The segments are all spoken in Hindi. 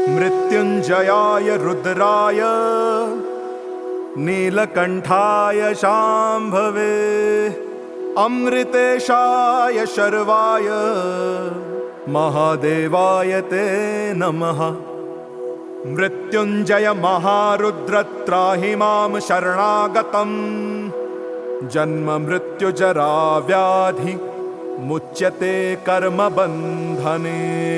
मृत्युंजयाय रुद्राय नीलकंठाय शांभवे अमृतेशाय शर्वाय महादेवाय ते नमः। मृत्युंजय महारुद्र त्राहि मां शरणागतम् जन्म मृत्यु जरा व्याधि मुच्यते कर्म बंधने।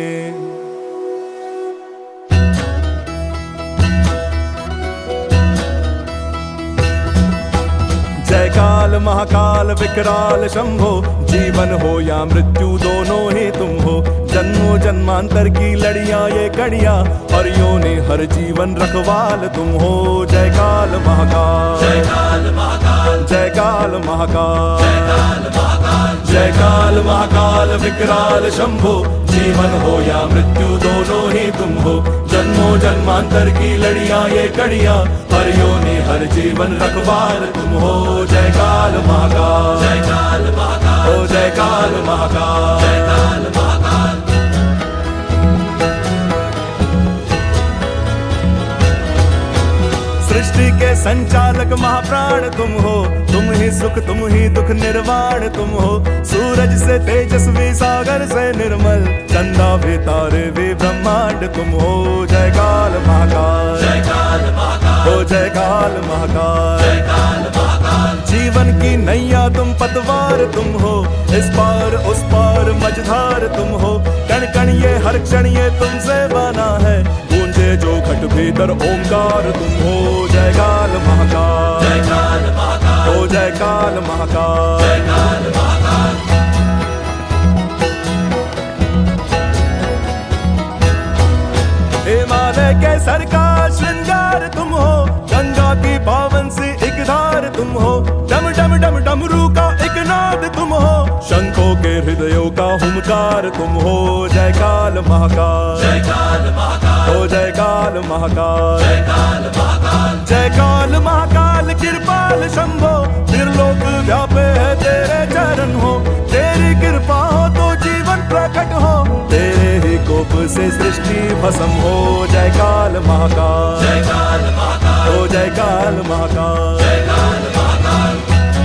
जय काल महाकाल विकराल शंभो, जीवन हो या मृत्यु दोनों ही तुम हो। जन्मों जन्मांतर की लड़ियां ये कड़ियां, और योनि हर जीवन रखवाल तुम हो। जय काल महाकाल, जय काल महाकाल, जय काल महाकाल, जय काल महाकाल, जय काल महाकाल विकराल शंभो, जीवन हो या मृत्यु दोनों ही तुम हो। जन्मों जन्मांतर की लड़ियां ये कड़ियां, हर योनि हर जीवन रखवाल तुम हो। जय काल महाकाल, जय काल महाकाल, ओ जय काल महाकाल, जय काल महाकाल। सृष्टि के संचालक महाप्राण तुम हो, तुम ही सुख तुम ही दुख निर्वाण तुम हो। सूरज से तेजस्वी सागर से निर्मल, चंदा भी तारे भी ब्रह्मांड तुम हो। जय काल महाकाल, जय काल महाकाल, ओ जय काल महाकाल, जय काल महाकाल। जीवन की नैया तुम पतवार तुम हो, इस पार उस पार मझधार तुम हो। कण कण ये हर क्षण ये तुमसे बना है, गूंजे जो घट भीतर ओंकार तुम हो। जय काल महाकाल, जय काल महाकाल, ओ जय काल महाकाल, जय काल महाकाल। हिमालय के सर का श्रृंगार तुम हो, गंगा की पावन सी एक धार तुम हो। डम डम डम डमरू का एक नाद तुम हो, शंखों के हृदयों का हुंकार तुम हो। जय काल महाकाल, जय काल महाकाल, ओ जय काल महाकाल, जय काल महाकाल। जय काल महाकाल कृपाल शंभो, त्रिलोक व्यापे है तेरे चरण हो। तेरी कृपा हो तो जीवन प्रकट हो, तेरे ही कोप से सृष्टि भस्म हो। जय काल महाकाल, जय काल महाकाल, ओ जय काल महाकाल, जय काल महाकाल।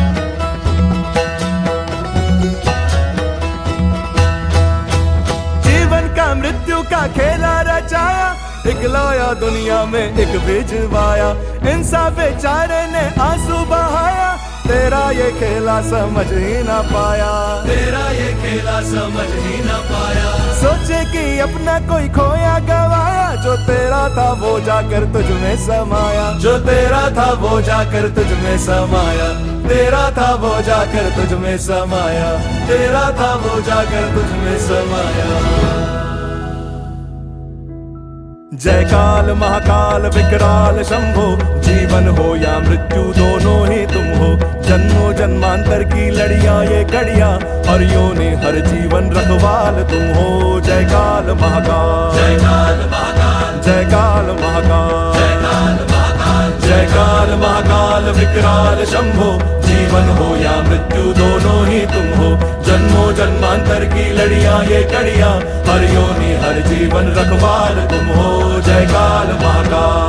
जीवन का मृत्यु का खेला रचाया, एक लाया दुनिया में एक भिजवाया। इंसान बेचारे ने आंसू बहाया, तेरा ये खेला समझ ही ना पाया, तेरा ये खेला समझ ही ना पाया। सोचे कि अपना कोई खोया गवाया, जो तेरा था वो जाकर तुझ में समाया। जो तेरा था वो जाकर तुझ में समाया, तेरा था वो जाकर तुझ में समाया, तेरा था वो जाकर तुझ में समाया। जय काल महाकाल विकराल शंभो, जीवन हो या मृत्यु दोनों ही तुम हो। जन्मों जन्मांतर की लड़ियां ये कड़ियां, और योनि हर जीवन रखवाल तुम हो। जय काल महाकाल, जय काल महाकाल, जय काल महाकाल, जय काल महाकाल, जय काल महाकाल विकराल शंभो, जीवन हो या मृत्यु दोनों ही तुम हो। जन्मों जन्मांतर की लड़ियां ये कड़ियां, हर योनि हर जीवन रखवाल तुम हो। जय काल महाकाल।